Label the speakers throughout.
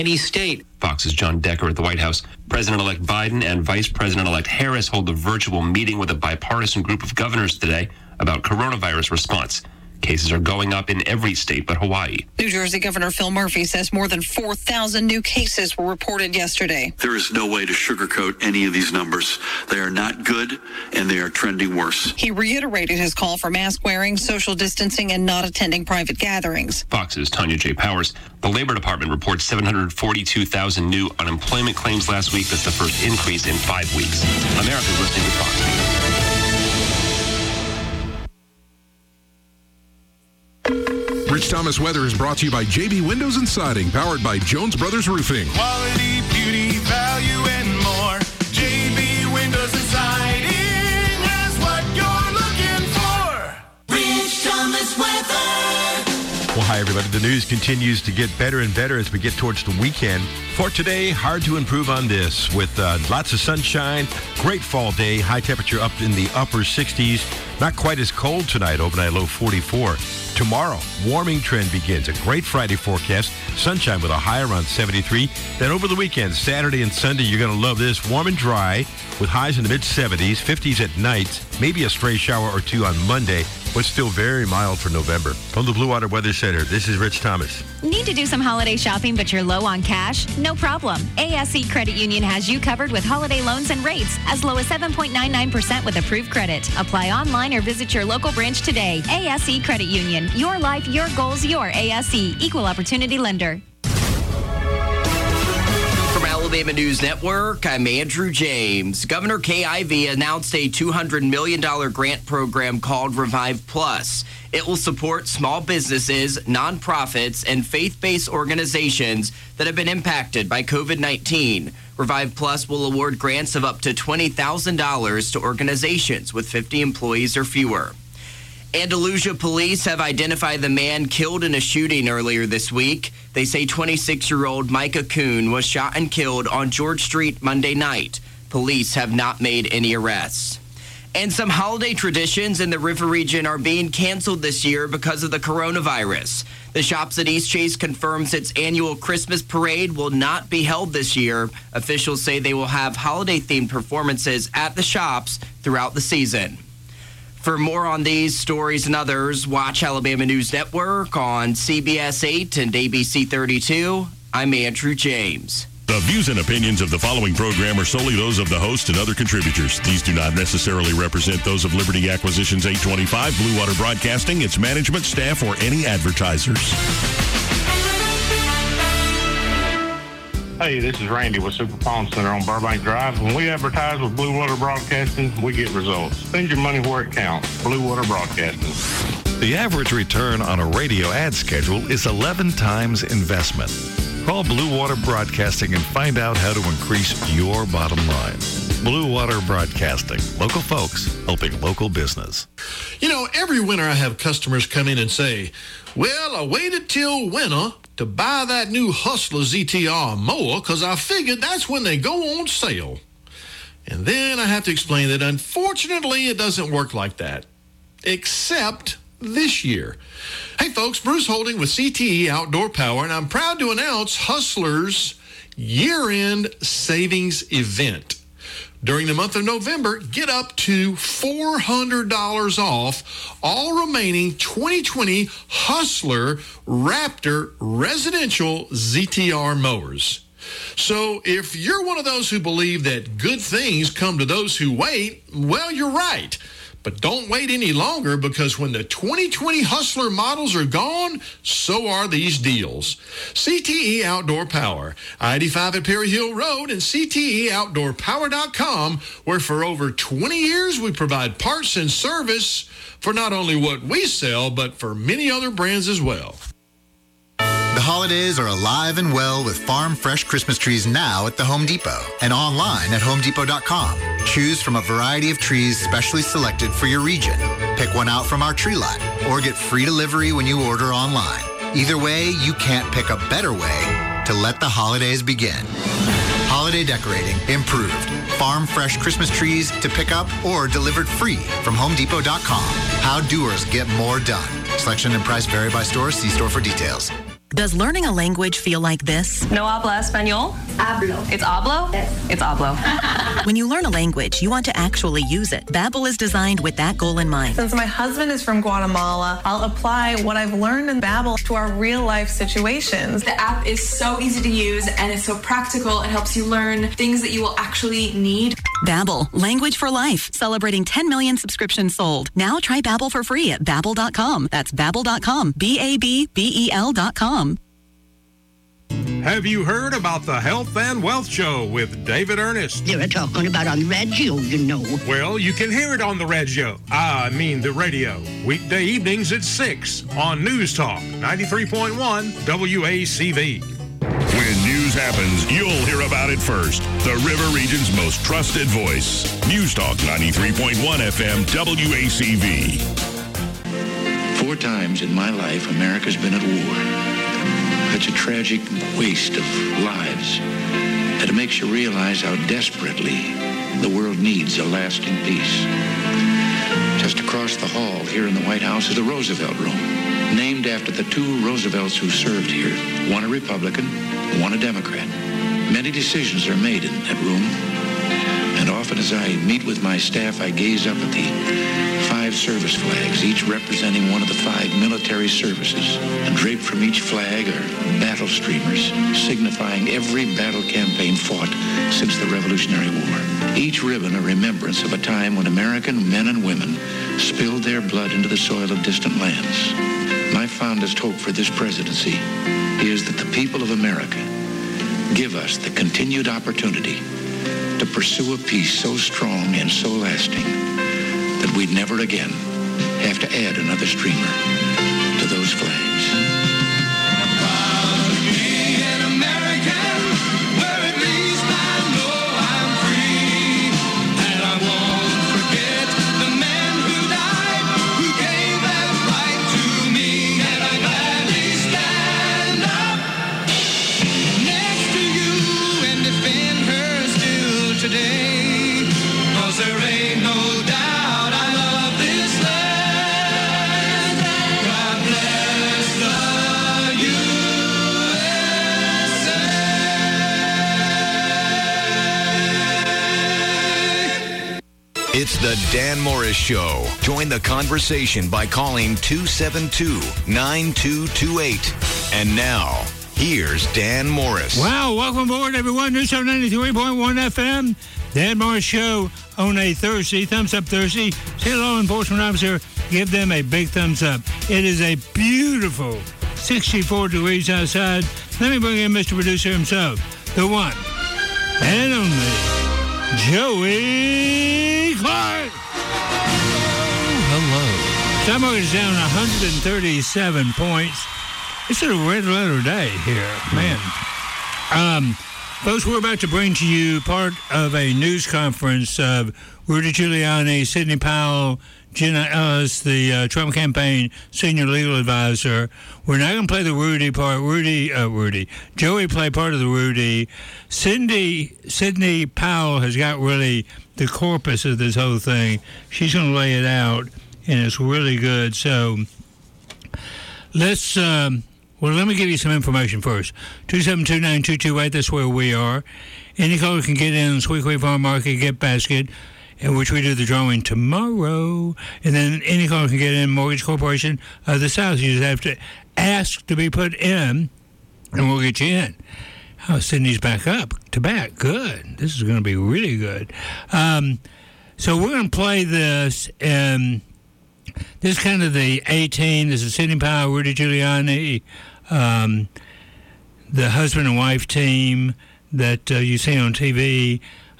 Speaker 1: any state.
Speaker 2: Fox's John Decker at the White House. President-elect Biden and Vice President-elect Harris hold a virtual meeting with a bipartisan group of governors today about coronavirus response. Cases are going up in every state but Hawaii.
Speaker 3: New Jersey Governor Phil Murphy says more than 4,000 new cases were reported yesterday.
Speaker 4: There is no way to sugarcoat any of these numbers. They are not good, and they are trending worse.
Speaker 3: He reiterated his call for mask wearing, social distancing, and not attending private gatherings.
Speaker 2: Fox's Tanya J. Powers. The Labor Department reports 742,000 new unemployment claims last week. That's the first increase in 5 weeks. America's listening to Fox News.
Speaker 5: Rich Thomas weather is brought to you by JB Windows and Siding, powered by Jones Brothers Roofing.
Speaker 6: Quality, beauty, value, and more. JB Windows and Siding has what you're looking for. Rich Thomas weather.
Speaker 7: Well, hi, everybody. The news continues to get better and better as we get towards the weekend. For today, hard to improve on this with lots of sunshine, great fall day, high temperature up in the upper 60s. Not quite as cold tonight, overnight low 44. Tomorrow, warming trend begins. A great Friday forecast. Sunshine with a high around 73. Then over the weekend, Saturday and Sunday, you're going to love this. Warm and dry with highs in the mid-70s, 50s at night. Maybe a stray shower or two on Monday, but still very mild for November. From the Blue Water Weather Center, this is Rich Thomas.
Speaker 8: Need to do some holiday shopping, but you're low on cash? No problem. ASE Credit Union has you covered with holiday loans and rates as low as 7.99% with approved credit. Apply online or visit your local branch today. ASE Credit Union. Your life, your goals, your ASE. Equal Opportunity Lender.
Speaker 1: From Alabama News Network, I'm Andrew James. Governor Kay Ivey announced a $200 million grant program called Revive Plus. It will support small businesses, nonprofits, and faith-based organizations that have been impacted by COVID-19. Revive Plus will award grants of up to $20,000 to organizations with 50 employees or fewer. Andalusia police have identified the man killed in a shooting earlier this week. They say 26-year-old Micah Kuhn was shot and killed on George Street Monday night. Police have not made any arrests. And some holiday traditions in the river region are being canceled this year because of the coronavirus. The Shops at East Chase confirms its annual Christmas parade will not be held this year. Officials say they will have holiday-themed performances at the shops throughout the season. For more on these stories and others, watch Alabama News Network on CBS 8 and ABC 32. I'm Andrew James.
Speaker 9: The views and opinions of the following program are solely those of the host and other contributors. These do not necessarily represent those of Liberty Acquisitions 825, Blue Water Broadcasting, its management, staff, or any advertisers.
Speaker 10: Hey, this is Randy with Super Pawn Center on Burbank Drive. When we advertise with Blue Water Broadcasting, we get results. Spend your money where it counts. Blue Water Broadcasting.
Speaker 11: The average return on a radio ad schedule is 11 times investment. Call Blue Water Broadcasting and find out how to increase your bottom line. Blue Water Broadcasting. Local folks helping local business.
Speaker 12: You know, every winter I have customers come in and say, well, I waited till winter to buy that new Hustler ZTR mower because I figured that's when they go on sale. And then I have to explain that unfortunately it doesn't work like that. Except this year. Hey folks, Bruce Holding with CTE Outdoor Power, and I'm proud to announce Hustler's year-end savings event. During the month of November, get up to $400 off all remaining 2020 Hustler Raptor residential ZTR mowers. So if you're one of those who believe that good things come to those who wait, well, you're right. But don't wait any longer, because when the 2020 Hustler models are gone, so are these deals. CTE Outdoor Power, I-85 at Perry Hill Road, and CTEOutdoorPower.com, where for over 20 years we provide parts and service for not only what we sell, but for many other brands as well.
Speaker 13: The holidays are alive and well with farm fresh Christmas trees now at the Home Depot and online at HomeDepot.com. Choose from a variety of trees specially selected for your region. Pick one out from our tree lot or get free delivery when you order online. Either way, you can't pick a better way to let the holidays begin. Holiday decorating improved. Farm fresh Christmas trees to pick up or delivered free from HomeDepot.com. How doers get more done. Selection and price vary by store. See store for details.
Speaker 14: Does learning a language feel like this?
Speaker 15: No habla español? Hablo. It's hablo? Yes. It's hablo.
Speaker 14: When you learn a language, you want to actually use it. Babbel is designed with that goal in mind.
Speaker 16: Since my husband is from Guatemala, I'll apply what I've learned in Babbel to our real-life situations.
Speaker 17: The app is so easy to use and it's so practical. It helps you learn things that you will actually need.
Speaker 14: Babbel, language for life. Celebrating 10 million subscriptions sold. Now try Babbel for free at Babbel.com. That's Babbel.com. Babbel.com.
Speaker 18: Have you heard about the Health and Wealth Show with David Ernest?
Speaker 19: They were talking about on the radio, you know.
Speaker 18: Well, you can hear it on the radio. I mean the radio. Weekday evenings at 6 on News Talk 93.1 WACV.
Speaker 9: When news happens, you'll hear about it first. The River Region's most trusted voice. News Talk 93.1 FM WACV.
Speaker 20: 4 times in my life, America's been at war. Such a tragic waste of lives that it makes you realize how desperately the world needs a lasting peace. Just across the hall here in the White House is the Roosevelt Room, named after the 2 Roosevelts who served here, one a Republican, one a Democrat. Many decisions are made in that room, and often as I meet with my staff, I gaze up at the 5 service flags, each representing one of the 5 military services. And draped from each flag are battle streamers, signifying every battle campaign fought since the Revolutionary War. Each ribbon a remembrance of a time when American men and women spilled their blood into the soil of distant lands. My fondest hope for this presidency is that the people of America give us the continued opportunity to pursue a peace so strong and so lasting that we'd never again have to add another streamer to those flags.
Speaker 21: It's the Dan Morris Show. Join the conversation by calling 272-9228. And now, here's Dan Morris.
Speaker 22: Wow, welcome aboard, everyone. News Talk 93.1 FM. Dan Morris Show on a Thursday, Thumbs Up Thursday. Say law enforcement officer, give them a big thumbs up. It is a beautiful 64 degrees outside. Let me bring in Mr. Producer himself, the one and only Joey Clark.
Speaker 23: Hello.
Speaker 22: Stock market is down 137 points. It's a red letter day here, man. Folks, we're about to bring to you part of a news conference of Rudy Giuliani, Sidney Powell, Jenna Ellis, the Trump campaign senior legal advisor. We're not going to play the Rudy part. Joey played part of the Rudy. Sidney Powell has got really the corpus of this whole thing. She's going to lay it out, and it's really good. So let's, let me give you some information first. 272-9228, that's where we are. Any caller can get in the Squeaky Farm Market gift basket, in which we do the drawing tomorrow. And then any caller can get in Mortgage Corporation of the South. You just have to ask to be put in, and we'll get you in. Oh, Sydney's back up to back. Good. This is going to be really good. So we're going to play this, and this is kind of the A-team. This is Sidney Powell, Rudy Giuliani, the husband and wife team that you see on TV,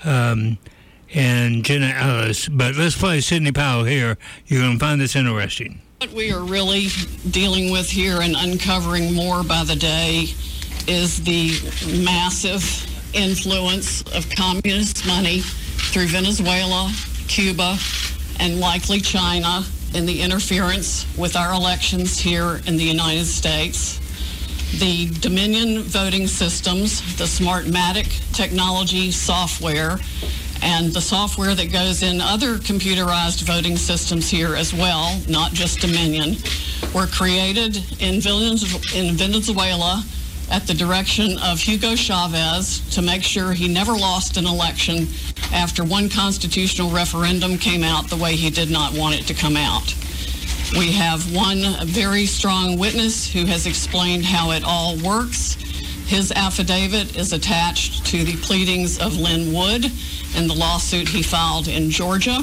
Speaker 22: and Jenna Ellis. But let's play Sidney Powell here. You're going to find this interesting.
Speaker 24: What we are really dealing with here and uncovering more by the day is the massive influence of communist money through Venezuela, Cuba, and likely China in the interference with our elections here in the United States. The Dominion voting systems, the Smartmatic technology software, and the software that goes in other computerized voting systems here as well, not just Dominion, were created in Venezuela at the direction of Hugo Chavez to make sure he never lost an election after one constitutional referendum came out the way he did not want it to come out. We have one very strong witness who has explained how it all works. His affidavit is attached to the pleadings of Lynn Wood in the lawsuit he filed in Georgia.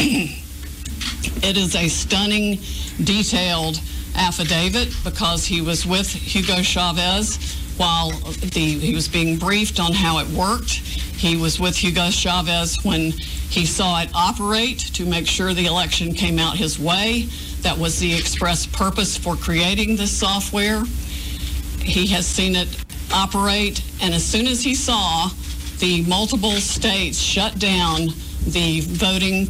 Speaker 24: It is a stunning, detailed affidavit because he was with Hugo Chavez while he was being briefed on how it worked. He was with Hugo Chavez when he saw it operate to make sure the election came out his way. That was the express purpose for creating this software. He has seen it operate, and as soon as he saw the multiple states shut down the voting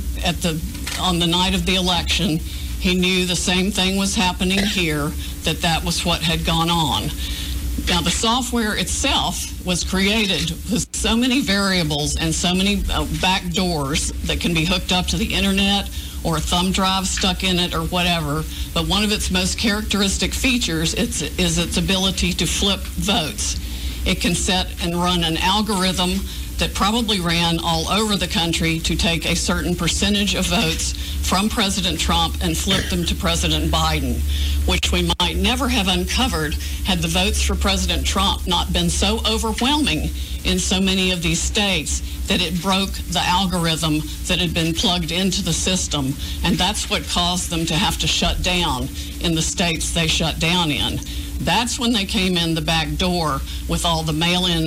Speaker 24: on the night of the election, he knew the same thing was happening here, that was what had gone on. Now, the software itself was created with so many variables and so many back doors that can be hooked up to the internet or a thumb drive stuck in it or whatever. But one of its most characteristic features is its ability to flip votes. It can set and run an algorithm that probably ran all over the country to take a certain percentage of votes from President Trump and flip them to President Biden, which we might never have uncovered had the votes for President Trump not been so overwhelming in so many of these states that it broke the algorithm that had been plugged into the system. And that's what caused them to have to shut down in the states they shut down in. That's when they came in the back door with all the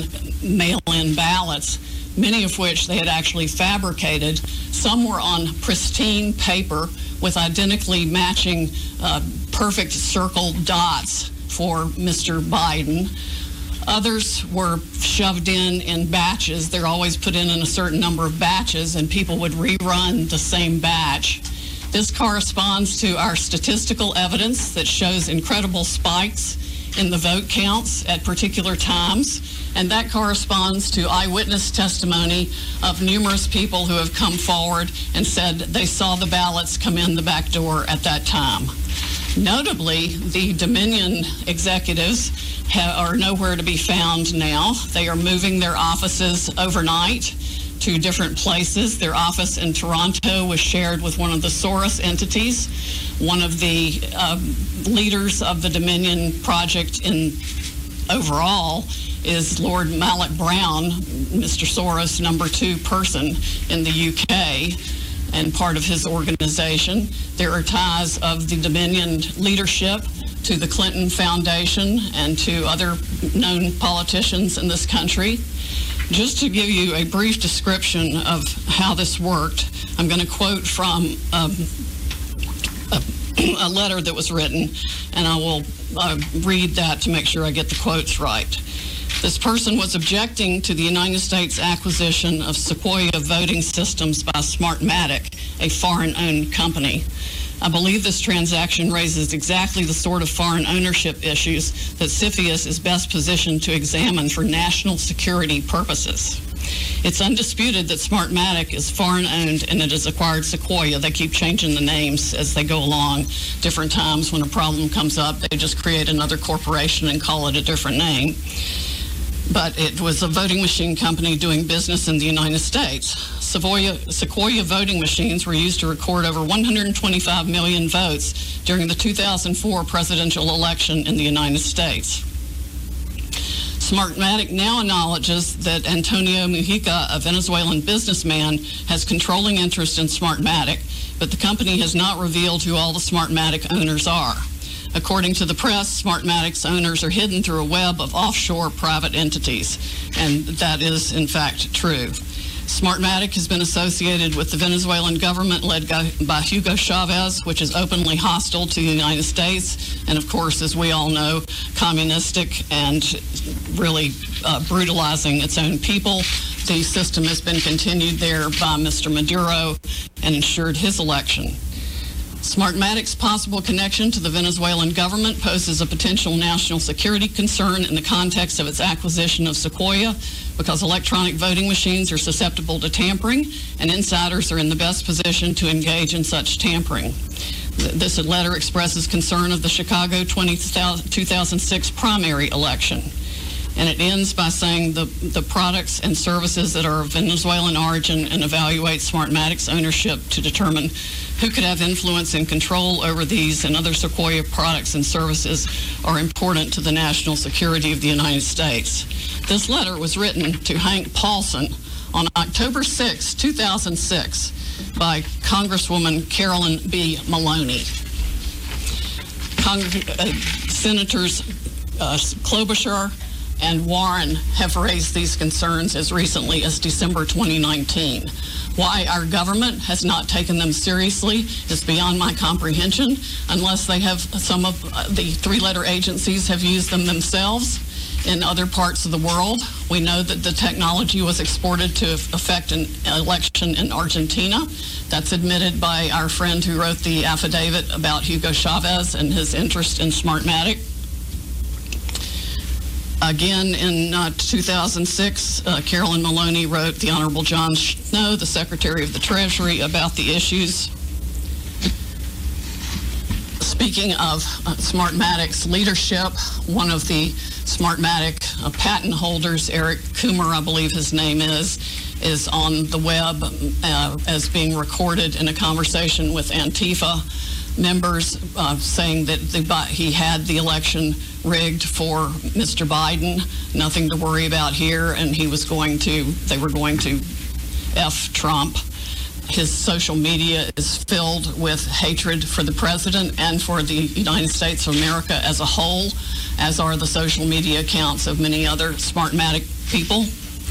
Speaker 24: mail-in ballots, many of which they had actually fabricated. Some were on pristine paper with identically matching perfect circle dots for Mr. Biden. Others were shoved in batches. They're always put in a certain number of batches, and people would rerun the same batch. This corresponds to our statistical evidence that shows incredible spikes in the vote counts at particular times, and that corresponds to eyewitness testimony of numerous people who have come forward and said they saw the ballots come in the back door at that time. Notably, the Dominion executives are nowhere to be found now. They are moving their offices overnight to different places. Their office in Toronto was shared with one of the Soros entities. One of the leaders of the Dominion project overall is Lord Malloch Brown, Mr. Soros' number 2 person in the UK and part of his organization. There are ties of the Dominion leadership to the Clinton Foundation and to other known politicians in this country. Just to give you a brief description of how this worked, I'm going to quote from a letter that was written, and I will read that to make sure I get the quotes right. This person was objecting to the United States acquisition of Sequoia Voting Systems by Smartmatic, a foreign-owned company. I believe this transaction raises exactly the sort of foreign ownership issues that CFIUS is best positioned to examine for national security purposes. It's undisputed that Smartmatic is foreign-owned and it has acquired Sequoia. They keep changing the names as they go along. Different times when a problem comes up, they just create another corporation and call it a different name. But it was a voting machine company doing business in the United States. Sequoia voting machines were used to record over 125 million votes during the 2004 presidential election in the United States. Smartmatic now acknowledges that Antonio Mujica, a Venezuelan businessman, has controlling interest in Smartmatic, but the company has not revealed who all the Smartmatic owners are. According to the press, Smartmatic's owners are hidden through a web of offshore private entities, and that is, in fact, true. Smartmatic has been associated with the Venezuelan government led by Hugo Chavez, which is openly hostile to the United States, and of course, as we all know, communistic and really brutalizing its own people. The system has been continued there by Mr. Maduro and ensured his election. Smartmatic's possible connection to the Venezuelan government poses a potential national security concern in the context of its acquisition of Sequoia, because electronic voting machines are susceptible to tampering, and insiders are in the best position to engage in such tampering. This letter expresses concern of the Chicago 2006 primary election. And it ends by saying the products and services that are of Venezuelan origin and evaluate Smartmatic's ownership to determine who could have influence and control over these and other Sequoia products and services are important to the national security of the United States. This letter was written to Hank Paulson on October 6, 2006 by Congresswoman Carolyn B. Maloney. Senators Klobuchar and Warren have raised these concerns as recently as December 2019. Why our government has not taken them seriously is beyond my comprehension, unless they have some of the three-letter agencies have used them themselves in other parts of the world. We know that the technology was exported to affect an election in Argentina. That's admitted by our friend who wrote the affidavit about Hugo Chavez and his interest in Smartmatic. Again, in 2006, Carolyn Maloney wrote the Honorable John Snow, the Secretary of the Treasury, about the issues. Speaking of Smartmatic's leadership, one of the Smartmatic patent holders, Eric Coomer, I believe his name is on the web as being recorded in a conversation with Antifa members saying that he had the election rigged for Mr. Biden, nothing to worry about here, and they were going to F Trump. His social media is filled with hatred for the president and for the United States of America as a whole, as are the social media accounts of many other Smartmatic people.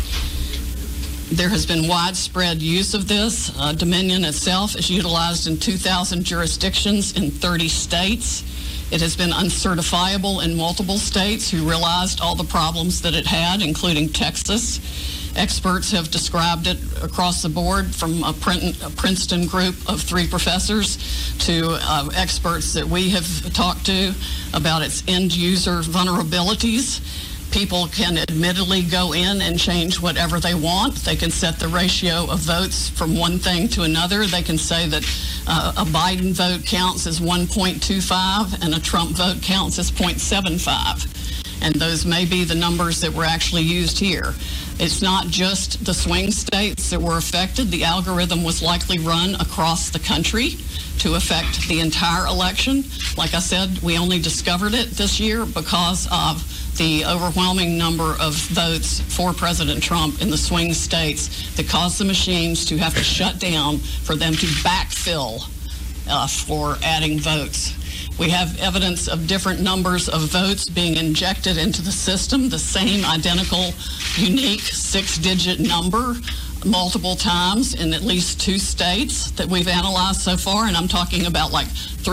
Speaker 24: There has been widespread use of this. Dominion itself is utilized in 2,000 jurisdictions in 30 states. It has been uncertifiable in multiple states who realized all the problems that it had, including Texas. Experts have described it across the board, from a Princeton group of 3 professors to experts that we have talked to about its end-user vulnerabilities. People can admittedly go in and change whatever they want. They can set the ratio of votes from one thing to another. They can say that a Biden vote counts as 1.25 and a Trump vote counts as 0.75. And those may be the numbers that were actually used here. It's not just the swing states that were affected. The algorithm was likely run across the country to affect the entire election. Like I said, we only discovered it this year because of the overwhelming number of votes for President Trump in the swing states that caused the machines to have to shut down for them to backfill for adding votes. We have evidence of different numbers of votes being injected into the system, the same identical, unique 6-digit number multiple times in at least 2 states that we've analyzed so far, and I'm talking about like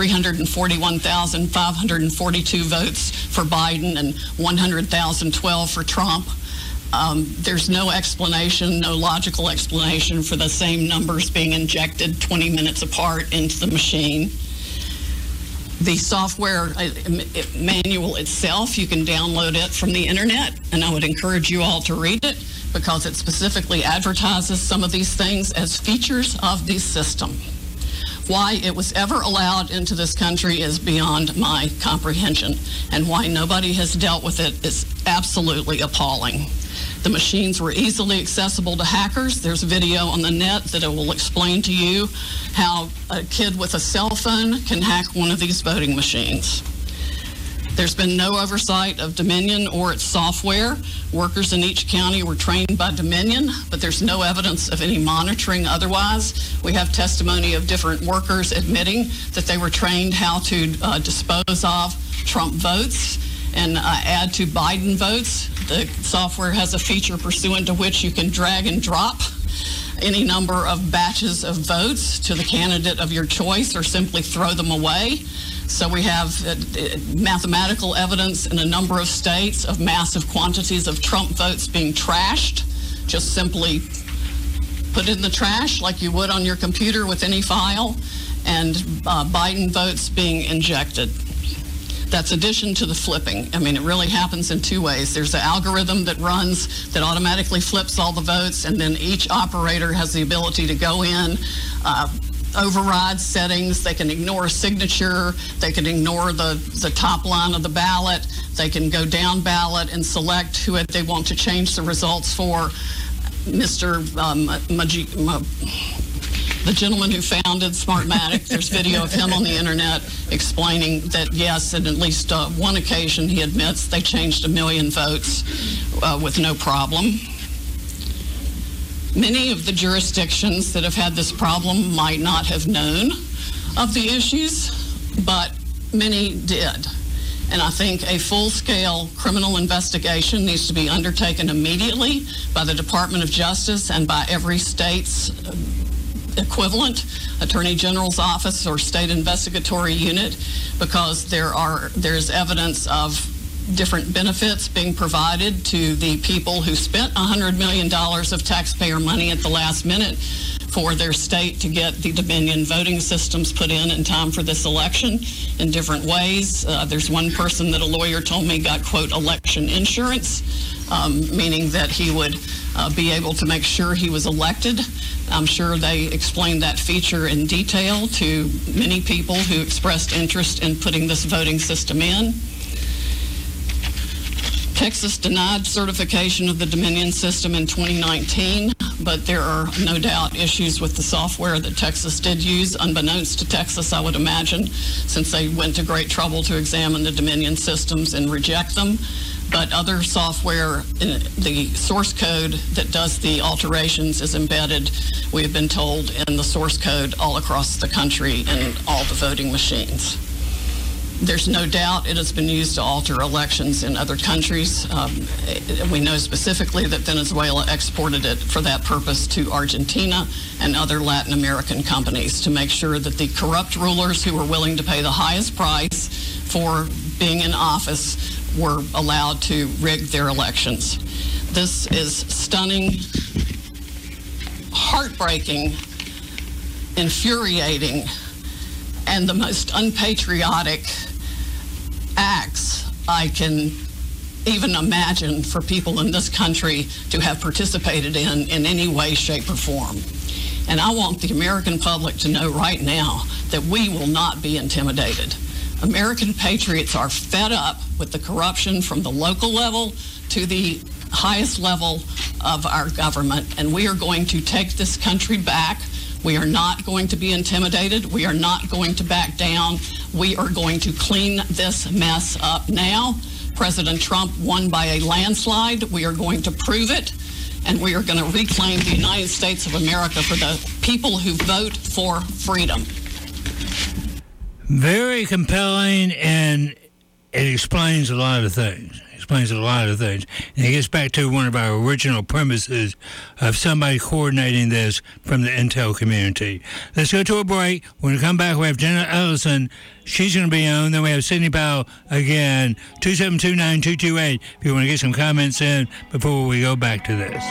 Speaker 24: 341,542 votes for Biden and 100,012 for Trump. There's no explanation, no logical explanation for the same numbers being injected 20 minutes apart into the machine. The software manual itself, you can download it from the internet, and I would encourage you all to read it because it specifically advertises some of these things as features of the system. Why it was ever allowed into this country is beyond my comprehension, and why nobody has dealt with it is absolutely appalling. The machines were easily accessible to hackers. There's a video on the net that will explain to you how a kid with a cell phone can hack one of these voting machines. There's been no oversight of Dominion or its software. Workers in each county were trained by Dominion, but there's no evidence of any monitoring otherwise. We have testimony of different workers admitting that they were trained how to dispose of Trump votes and add to Biden votes. The software has a feature pursuant to which you can drag and drop any number of batches of votes to the candidate of your choice or simply throw them away. So we have mathematical evidence in a number of states of massive quantities of Trump votes being trashed. Just simply put it in the trash like you would on your computer with any file, and Biden votes being injected. That's addition to the flipping. I mean, it really happens in 2 ways. There's an algorithm that runs that automatically flips all the votes, and then each operator has the ability to go in, override settings. They can ignore a signature. They can ignore the top line of the ballot. They can go down ballot and select who they want to change the results for. Mr. The gentleman who founded Smartmatic, there's video of him on the internet explaining that, yes, on at least one occasion, he admits they changed 1 million votes with no problem. Many of the jurisdictions that have had this problem might not have known of the issues, but many did. And I think a full-scale criminal investigation needs to be undertaken immediately by the Department of Justice and by every state's equivalent Attorney General's office or state investigatory unit, because there's evidence of different benefits being provided to the people who spent $100 million of taxpayer money at the last minute for their state to get the Dominion voting systems put in time for this election in different ways. There's one person that a lawyer told me got, quote, election insurance, meaning that he would be able to make sure he was elected. I'm sure they explained that feature in detail to many people who expressed interest in putting this voting system in. Texas denied certification of the Dominion system in 2019, but there are no doubt issues with the software that Texas did use, unbeknownst to Texas, I would imagine, since they went to great trouble to examine the Dominion systems and reject them. But other software, the source code that does the alterations is embedded, we have been told, in the source code all across the country in all the voting machines. There's no doubt it has been used to alter elections in other countries. We know specifically that Venezuela exported it for that purpose to Argentina and other Latin American companies to make sure that the corrupt rulers who were willing to pay the highest price for being in office were allowed to rig their elections. This is stunning, heartbreaking, infuriating, and the most unpatriotic acts I can even imagine for people in this country to have participated in any way, shape, or form. And I want the American public to know right now that we will not be intimidated. American patriots are fed up with the corruption from the local level to the highest level of our government, and we are going to take this country back. We are not going to be intimidated. We are not going to back down. We are going to clean this mess up now. President Trump won by a landslide. We are going to prove it, and we are going to reclaim the United States of America for the people who vote for freedom.
Speaker 22: Very compelling, and it explains a lot of things. And it gets back to one of our original premises of somebody coordinating this from the intel community. Let's go to a break. When we come back, we have Jenna Ellison. She's going to be on. Then we have Sidney Powell again. 2729228 if you want to get some comments in before we go back to this.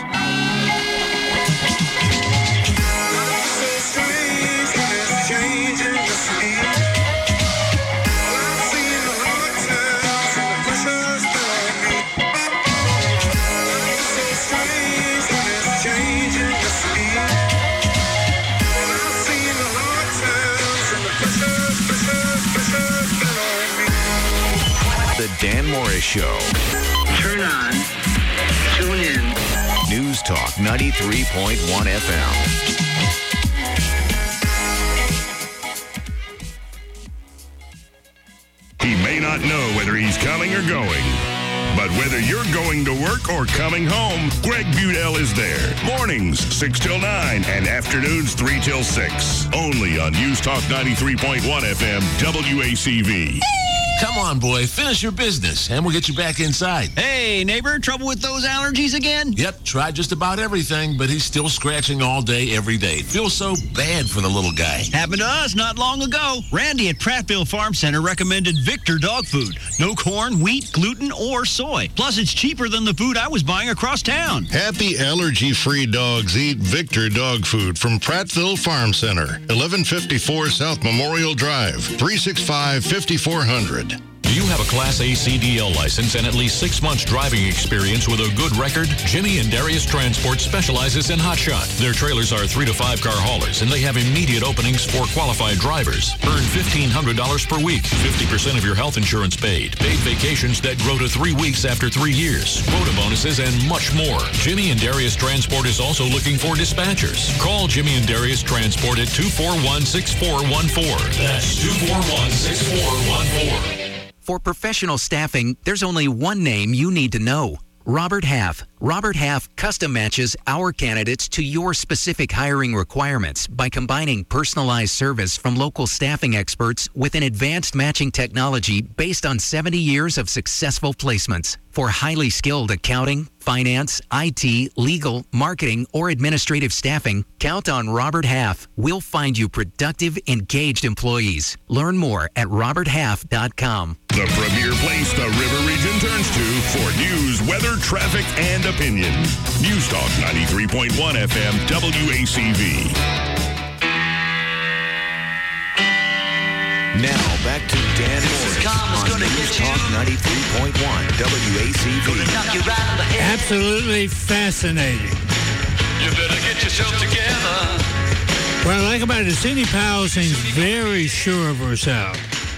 Speaker 21: Dan Morris Show.
Speaker 2: Turn on, tune in.
Speaker 21: News Talk 93.1 FM.
Speaker 9: He may not know whether he's coming or going, but whether you're going to work or coming home, Greg Budell is there. Mornings, 6 till 9, and afternoons, 3 till 6. Only on News Talk 93.1 FM, WACV.
Speaker 3: Come on, boy. Finish your business, and we'll get you back inside.
Speaker 4: Hey, neighbor, trouble with those allergies again?
Speaker 3: Yep, tried just about everything, but he's still scratching all day, every day. Feels so bad for the little guy.
Speaker 4: Happened to us not long ago. Randy at Prattville Farm Center recommended Victor dog food. No corn, wheat, gluten, or soy. Plus, it's cheaper than the food I was buying across town.
Speaker 23: Happy allergy-free dogs eat Victor dog food from Prattville Farm Center, 1154 South Memorial Drive, 365-5400.
Speaker 5: Do you have a Class A CDL license and at least 6 months driving experience with a good record? Jimmy and Darius Transport specializes in hotshot. Their trailers are 3 to 5 car haulers, and they have immediate openings for qualified drivers. Earn $1,500 per week, 50% of your health insurance paid vacations that grow to 3 weeks after 3 years, quota bonuses, and much more. Jimmy and Darius Transport is also looking for dispatchers. Call Jimmy and Darius Transport at 241-6414. That's 241-6414.
Speaker 6: For professional staffing, there's only one name you need to know. Robert Half. Robert Half custom matches our candidates to your specific hiring requirements by combining personalized service from local staffing experts with an advanced matching technology based on 70 years of successful placements. For highly skilled accounting, finance, IT, legal, marketing, or administrative staffing, count on Robert Half. We'll find you productive, engaged employees. Learn more at roberthalf.com.
Speaker 9: The premier place the River Region turns to for news, weather, traffic, and opinion. News Talk 93.1 FM WACV.
Speaker 21: Now back to Dan Morris on News Talk 93.1 WACV.
Speaker 22: Absolutely fascinating.
Speaker 7: You better get yourself together.
Speaker 22: What I like about it is Sidney Powell seems very sure of herself.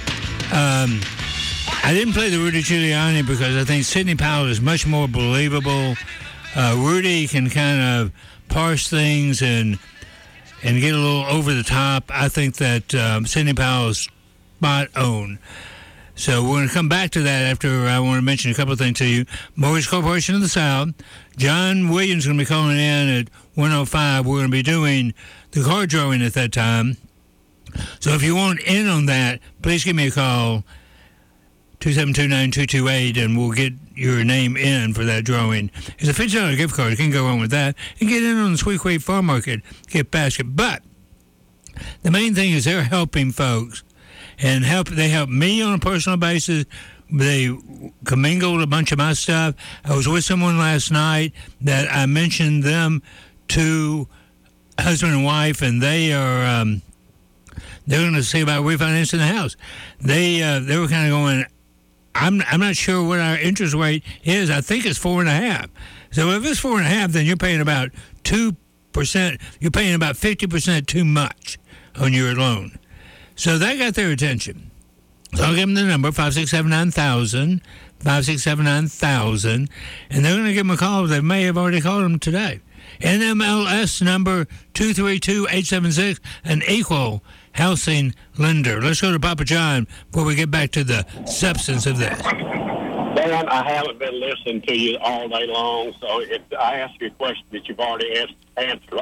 Speaker 22: I didn't play the Rudy Giuliani because I think Sidney Powell is much more believable. Rudy can kind of parse things and get a little over the top. I think that Sidney Powell is spot on. So we're going to come back to that after I want to mention a couple of things to you. Mortgage Corporation of the South. John Williams is going to be calling in at 1:05. We're going to be doing the card drawing at that time. So if you want in on that, please give me a call, 272-9228, and we'll get your name in for that drawing. It's a $50 gift card. You can go on with that and get in on the Sweet Quay Farm Market gift basket. But the main thing is they're helping folks, and they help me on a personal basis. They commingled a bunch of my stuff. I was with someone last night that I mentioned them to husband and wife, and they are they're going to see about refinancing the house. They were kind of going, I'm not sure what our interest rate is. I think it's 4.5%. So if it's 4.5%, then you're paying about 2%. You're paying about 50% too much on your loan. So that got their attention. So I'll give them the number, 567-9000, 567-9000, and they're going to give them a call. They may have already called them today. NMLS number 232876, an equal housing lender. Let's go to Papa John before we get back to the substance of this.
Speaker 8: Dan, I haven't been listening to you all day long, so if I ask you a question that you've already answered,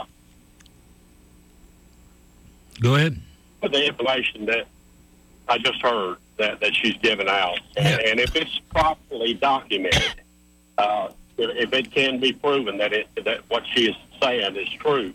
Speaker 22: go ahead.
Speaker 8: The information that I just heard that she's given out, and if it's properly documented, if it can be proven that what she is saying is true,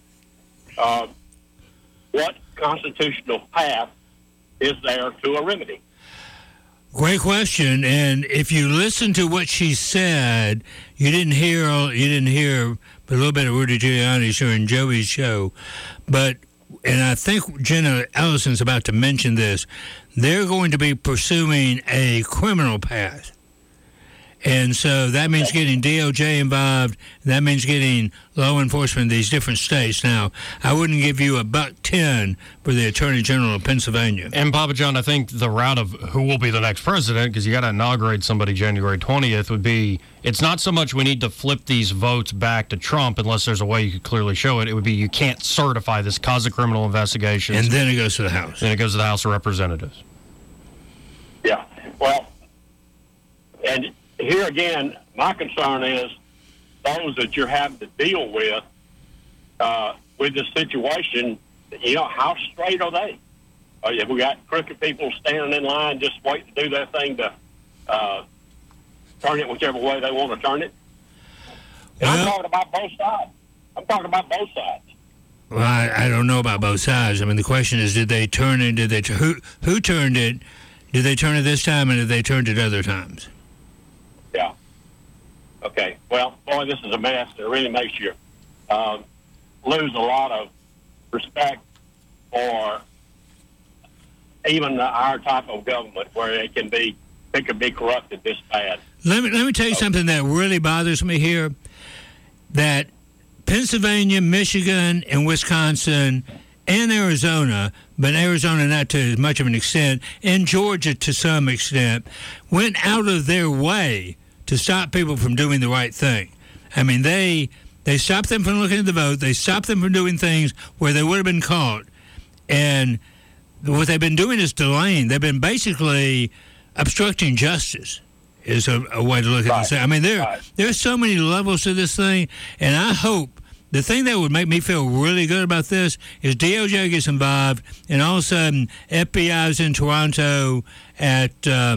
Speaker 8: what constitutional path is there to a remedy?
Speaker 22: Great question. And if you listen to what she said, you didn't hear a little bit of Rudy Giuliani during Joey's show, and I think Jenna Ellison's about to mention this, they're going to be pursuing a criminal path. And so that means getting DOJ involved. That means getting law enforcement in these different states. Now, I wouldn't give you $1.10 for the Attorney General of Pennsylvania.
Speaker 25: And, Papa John, I think the route of who will be the next president, because you got to inaugurate somebody January 20th, would be, it's not so much we need to flip these votes back to Trump unless there's a way you could clearly show it. It would be you can't certify this cause of criminal investigations.
Speaker 22: And then it goes to the House.
Speaker 25: Then it goes to the House of Representatives.
Speaker 8: Yeah. Well, and here again, my concern is those that you're having to deal with this situation, how straight are they? Have we got crooked people standing in line just waiting to do their thing to turn it whichever way they want to turn it? And I'm talking about both sides.
Speaker 22: Well, I don't know about both sides. I mean, the question is, did they turn it? Who turned it? Did they turn it this time, and did they turn it other times?
Speaker 8: Yeah. Okay. Well, boy, this is a mess. It really makes you lose a lot of respect for even our type of government, where it can be it could be corrupted this bad.
Speaker 22: Let me tell you something that really bothers me here, that Pennsylvania, Michigan, and Wisconsin, and Arizona, but Arizona not to as much of an extent, and Georgia to some extent, went out of their way to stop people from doing the right thing. I mean, they stopped them from looking at the vote. They stopped them from doing things where they would have been caught. And what they've been doing is delaying. They've been basically obstructing justice is a way to look at this. I mean, there's so many levels to this thing, and I hope the thing that would make me feel really good about this is DOJ gets involved, and all of a sudden FBI's in Toronto at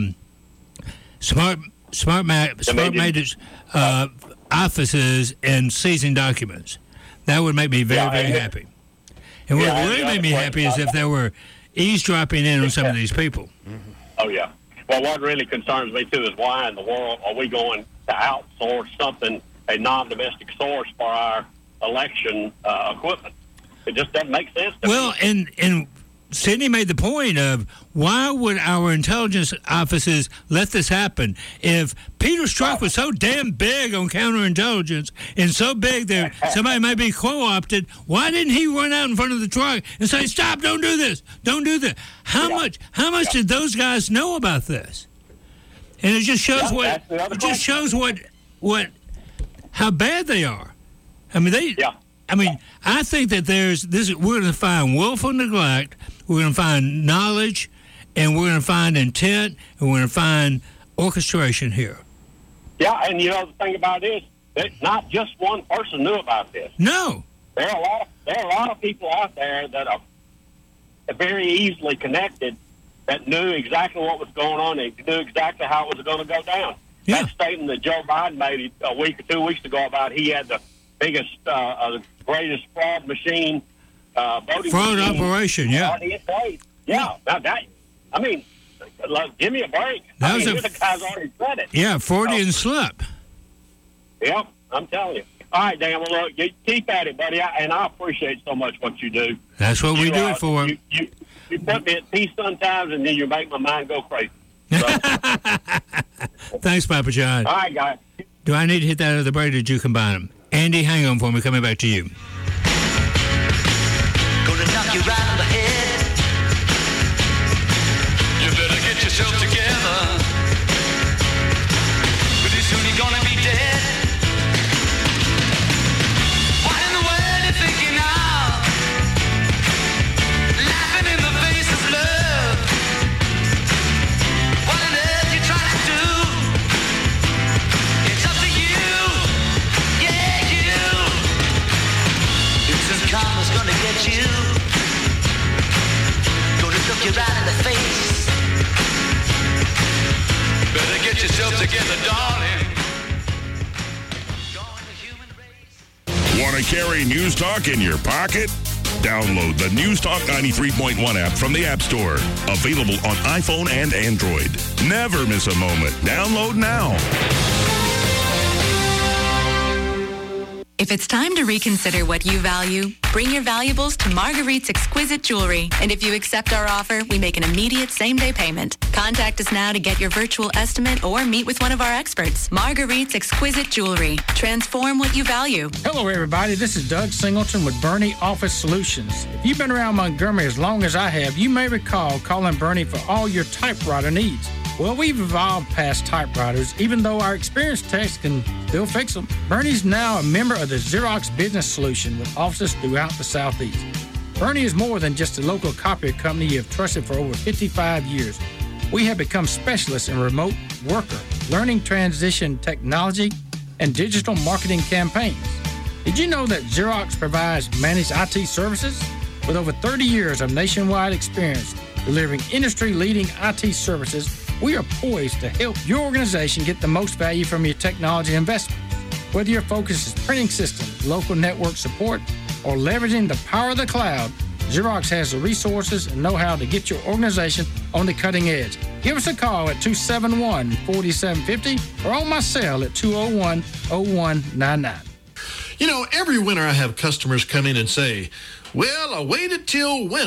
Speaker 22: Smart Meters offices and seizing documents. That would make me very, very happy. And what would really make me happy is if there were eavesdropping in on some of these people.
Speaker 8: Oh, yeah. Well, what really concerns me, too, is why in the world are we going to outsource something, a non-domestic source for our election equipment? It just doesn't make sense to me.
Speaker 22: Well, and Sidney made the point of why would our intelligence offices let this happen? If Peter Strzok was so damn big on counterintelligence and so big that somebody might be co-opted, why didn't he run out in front of the truck and say, "Stop! Don't do this! Don't do this"? How much did those guys know about this? And it just shows how bad they are. I mean, I think that we're going to find willful neglect, we're going to find knowledge, and we're going to find intent, and we're going to find orchestration here.
Speaker 8: Yeah, and the thing about it is that not just one person knew about this.
Speaker 22: No.
Speaker 8: There are a lot of people out there that are very easily connected that knew exactly what was going on. They knew exactly how it was going to go down.
Speaker 22: Yeah.
Speaker 8: That statement that Joe Biden made a week or 2 weeks ago about he had the biggest, greatest fraud machine, voting
Speaker 22: fraud
Speaker 8: machine
Speaker 22: operation, yeah.
Speaker 8: Yeah. Now that, I mean, give me a break. The guy's already said it.
Speaker 22: Yeah, Freudian slip.
Speaker 8: Yep, I'm telling you. All right, Dan, well, look, you keep at it, buddy, and I appreciate so much what you do.
Speaker 22: That's what we do it for.
Speaker 8: You put me at peace sometimes, and then you make my mind go crazy. So.
Speaker 22: Thanks, Papa John.
Speaker 8: All right, guys.
Speaker 22: Do I need to hit that other break, or did you combine them? Andy, hang on for me. Coming back to you.
Speaker 7: Gonna knock you right on the head. You better get yourself together. Pretty soon you're gonna be dead. What in the world you thinking now? Laughing in the face of love. What on earth you trying to do? It's up to you. Yeah, you. Instant karma's gonna get you. Gonna look you right in the face. Better get yourself together, darling.
Speaker 9: Want to carry News Talk in your pocket? Download the News Talk 93.1 app from the App Store. Available on iPhone and Android. Never miss a moment. Download now.
Speaker 14: If it's time to reconsider what you value, bring your valuables to Marguerite's Exquisite Jewelry. And if you accept our offer, we make an immediate same-day payment. Contact us now to get your virtual estimate or meet with one of our experts. Marguerite's Exquisite Jewelry. Transform what you value.
Speaker 1: Hello, everybody. This is Doug Singleton with Bernie Office Solutions. If you've been around Montgomery as long as I have, you may recall calling Bernie for all your typewriter needs. Well, we've evolved past typewriters, even though our experienced techs can still fix them. Bernie's now a member of the Xerox Business Solution with offices throughout the Southeast. Bernie is more than just a local copier company you have trusted for over 55 years. We have become specialists in remote worker, learning transition technology, and digital marketing campaigns. Did you know that Xerox provides managed IT services? With over 30 years of nationwide experience delivering industry-leading IT services, we are poised to help your organization get the most value from your technology investments. Whether your focus is printing systems, local network support, or leveraging the power of the cloud, Xerox has the resources and know-how to get your organization on the cutting edge. Give us a call at 271-4750 or on my cell at 201-0199.
Speaker 10: You know, every winter I have customers come in and say, "Well, I waited till winter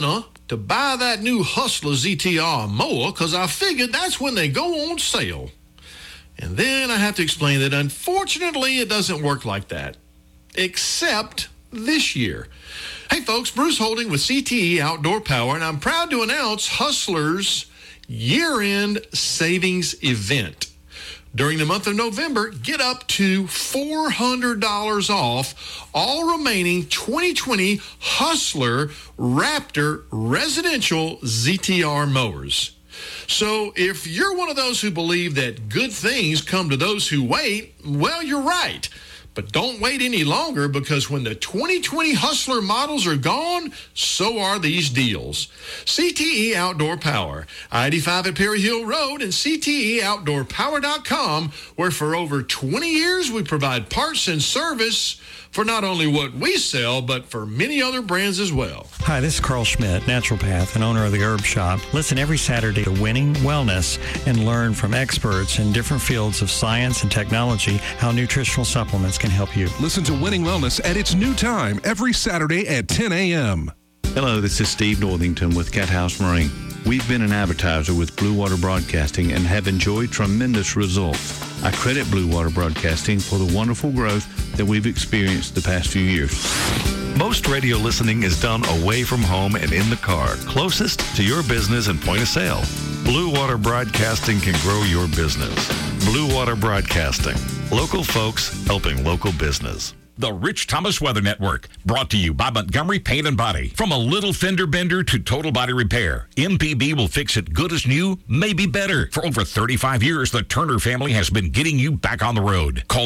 Speaker 10: to buy that new Hustler ZTR mower because I figured that's when they go on sale. And then I have to explain that unfortunately it doesn't work like that. Except this year. Hey folks, Bruce Holding with CTE Outdoor Power, and I'm proud to announce Hustler's year-end savings event. During the month of November, get up to $400 off all remaining 2020 Hustler Raptor residential ZTR mowers. So if you're one of those who believe that good things come to those who wait, well, you're right. But don't wait any longer, because when the 2020 Hustler models are gone, so are these deals. CTE Outdoor Power, I-85 at Perry Hill Road, and CTEOutdoorPower.com, where for over 20 years we provide parts and service for not only what we sell, but for many other brands as well.
Speaker 11: Hi, this is Carl Schmidt, naturopath and owner of the Herb Shop. Listen every Saturday to Winning Wellness and learn from experts in different fields of science and technology how nutritional supplements can help you.
Speaker 12: Listen to Winning Wellness at its new time every Saturday at 10 a.m.
Speaker 13: Hello, this is Steve Northington with Cat House Marine. We've been an advertiser with Blue Water Broadcasting and have enjoyed tremendous results. I credit Blue Water Broadcasting for the wonderful growth that we've experienced the past few years.
Speaker 15: Most radio listening is done away from home and in the car, closest to your business and point of sale. Blue Water Broadcasting can grow your business. Blue Water Broadcasting. Local folks helping local business.
Speaker 26: The Rich Thomas Weather Network, brought to you by Montgomery Paint and Body. From a little fender bender to total body repair, MPB will fix it good as new, maybe better. For over 35 years, the Turner family has been getting you back on the road. Call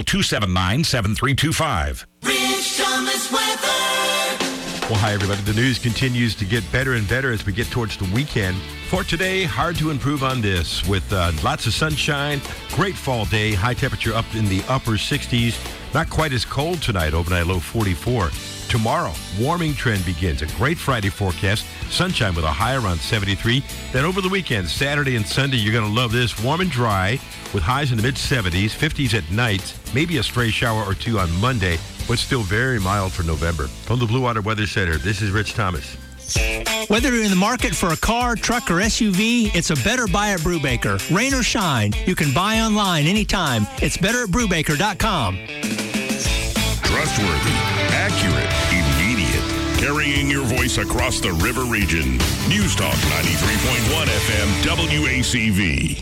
Speaker 26: 279-7325.
Speaker 7: Rich Thomas Weather.
Speaker 27: Well, hi, everybody. The news continues to get better and better as we get towards the weekend. For today, hard to improve on this with lots of sunshine, great fall day, high temperature up in the upper 60s. Not quite as cold tonight, overnight low 44. Tomorrow, warming trend begins. A great Friday forecast, sunshine with a high around 73. Then over the weekend, Saturday and Sunday, you're going to love this. Warm and dry with highs in the mid-70s, 50s at night, maybe a stray shower or two on Monday, but still very mild for November. From the Blue Water Weather Center, this is Rich Thomas.
Speaker 28: Whether you're in the market for a car, truck, or SUV, it's a better buy at Brubaker. Rain or shine, you can buy online anytime. It's better at Brubaker.com.
Speaker 9: Trustworthy, accurate, immediate. Carrying your voice across the river region. News Talk 93.1 FM WACV.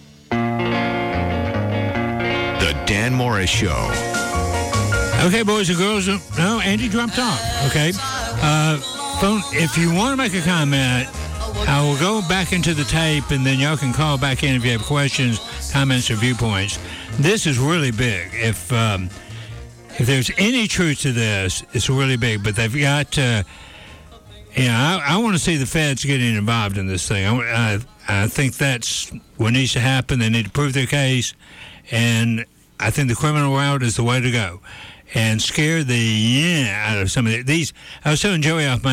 Speaker 21: The Dan Morris Show.
Speaker 22: Okay, boys and girls. No, Andy dropped off. Okay. Phone, if you want to make a comment, I will go back into the tape, and then y'all can call back in if you have questions, comments, or viewpoints. This is really big. If there's any truth to this, it's really big. But they've got to, I want to see the feds getting involved in this thing. I think that's what needs to happen. They need to prove their case, and I think the criminal route is the way to go. And scare the out of some of these. I was telling Joey off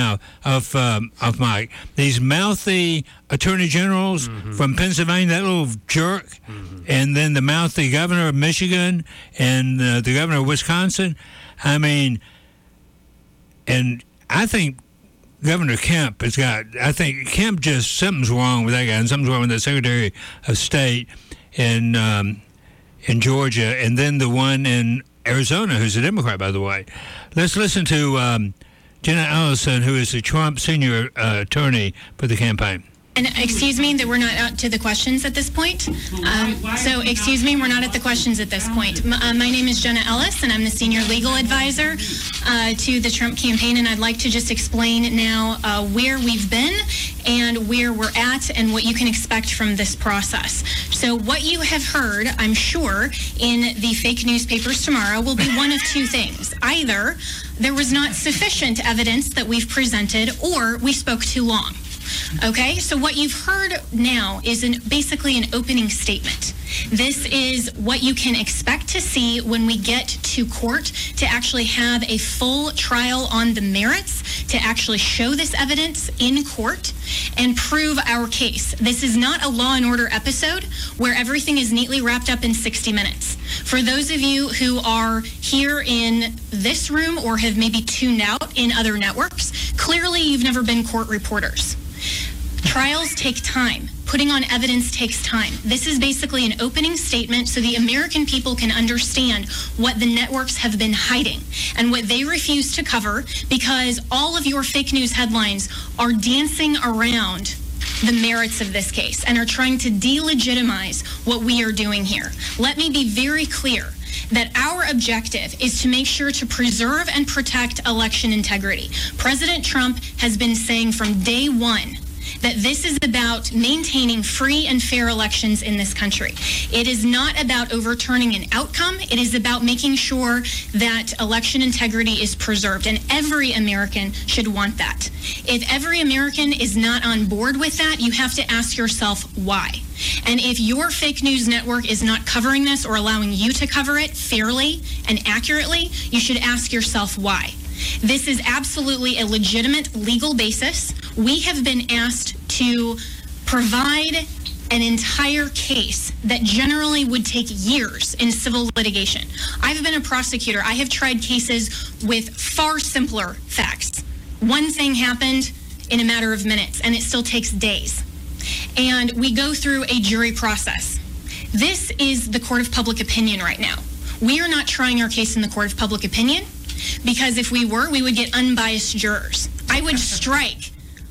Speaker 22: mic, these mouthy attorney generals from Pennsylvania, that little jerk, and then the mouthy governor of Michigan and the governor of Wisconsin. I mean, and I think Governor Kemp has got. I think Kemp just something's wrong with that guy, and something's wrong with the Secretary of State in Georgia, and then the one in Arizona, who's a Democrat, by the way. Let's listen to Jenna Ellison, who is the Trump senior attorney for the campaign.
Speaker 29: And excuse me that we're not out to the questions at this point. Excuse me, we're not at the questions at this point. My name is Jenna Ellis, and I'm the senior legal advisor to the Trump campaign, and I'd like to just explain now where we've been and where we're at and what you can expect from this process. So what you have heard, I'm sure, in the fake newspapers tomorrow will be one of two things. Either there was not sufficient evidence that we've presented, or we spoke too long. Okay, so what you've heard now is basically an opening statement. This is what you can expect to see when we get to court to actually have a full trial on the merits, to actually show this evidence in court and prove our case. This is not a Law and Order episode where everything is neatly wrapped up in 60 minutes. For those of you who are here in this room or have maybe tuned out in other networks, clearly you've never been court reporters. Trials take time. Putting on evidence takes time. This is basically an opening statement so the American people can understand what the networks have been hiding and what they refuse to cover, because all of your fake news headlines are dancing around the merits of this case and are trying to delegitimize what we are doing here. Let me be very clear that our objective is to make sure to preserve and protect election integrity. President Trump has been saying from day one that this is about maintaining free and fair elections in this country. It is not about overturning an outcome. It is about making sure that election integrity is preserved, and every American should want that. If every American is not on board with that, you have to ask yourself why. And if your fake news network is not covering this or allowing you to cover it fairly and accurately, you should ask yourself why. This is absolutely a legitimate legal basis. We have been asked to provide an entire case that generally would take years in civil litigation. I've been a prosecutor. I have tried cases with far simpler facts. One thing happened in a matter of minutes, and it still takes days. And we go through a jury process. This is the court of public opinion right now. We are not trying our case in the court of public opinion, because if we were, we would get unbiased jurors. I would strike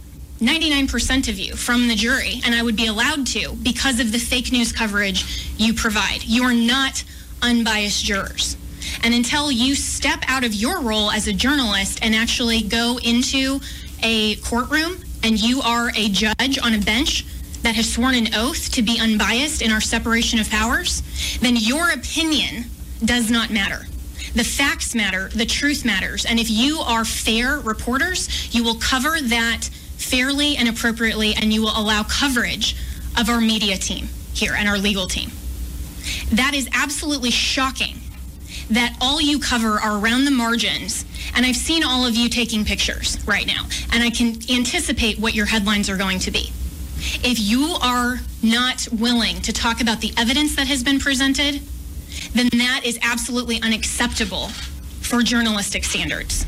Speaker 29: 99% of you from the jury, and I would be allowed to because of the fake news coverage you provide. You are not unbiased jurors. And until you step out of your role as a journalist and actually go into a courtroom and you are a judge on a bench that has sworn an oath to be unbiased in our separation of powers, then your opinion does not matter. The facts matter, the truth matters, and if you are fair reporters, you will cover that fairly and appropriately, and you will allow coverage of our media team here and our legal team. That is absolutely shocking that all you cover are around the margins, and I've seen all of you taking pictures right now, and I can anticipate what your headlines are going to be. If you are not willing to talk about the evidence that has been presented, then that is absolutely unacceptable for journalistic standards.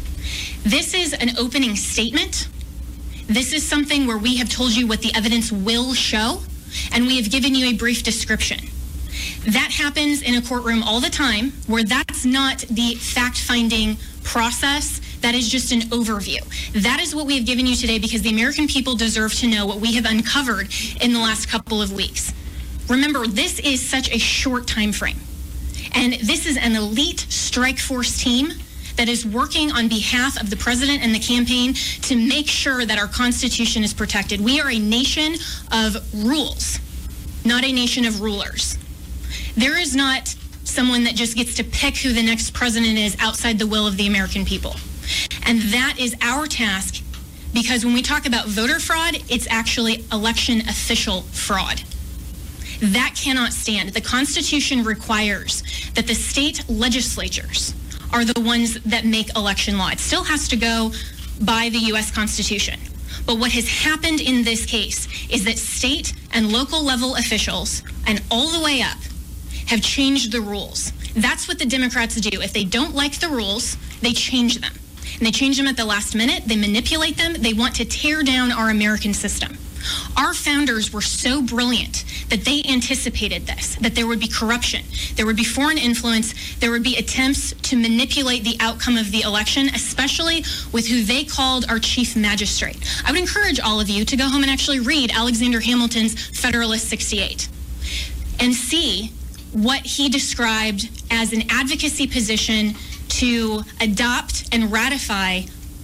Speaker 29: This is an opening statement. This is something where we have told you what the evidence will show, and we have given you a brief description. That happens in a courtroom all the time, where that's not the fact-finding process. That is just an overview. That is what we have given you today, because the American people deserve to know what we have uncovered in the last couple of weeks. Remember, this is such a short time frame, and this is an elite strike force team that is working on behalf of the president and the campaign to make sure that our Constitution is protected. We are a nation of rules, not a nation of rulers. There is not someone that just gets to pick who the next president is outside the will of the American people. And that is our task, because when we talk about voter fraud, it's actually election official fraud. That cannot stand. The Constitution requires that the state legislatures are the ones that make election law. It still has to go by the U.S. Constitution. But what has happened in this case is that state and local level officials, and all the way up, have changed the rules. That's what the Democrats do. If they don't like the rules, they change them. And they change them at the last minute. They manipulate them. They want to tear down our American system. Our founders were so brilliant that they anticipated this, that there would be corruption, there would be foreign influence, there would be attempts to manipulate the outcome of the election, especially with who they called our chief magistrate. I would encourage all of you to go home and actually read Alexander Hamilton's Federalist 68 and see what he described as an advocacy position to adopt and ratify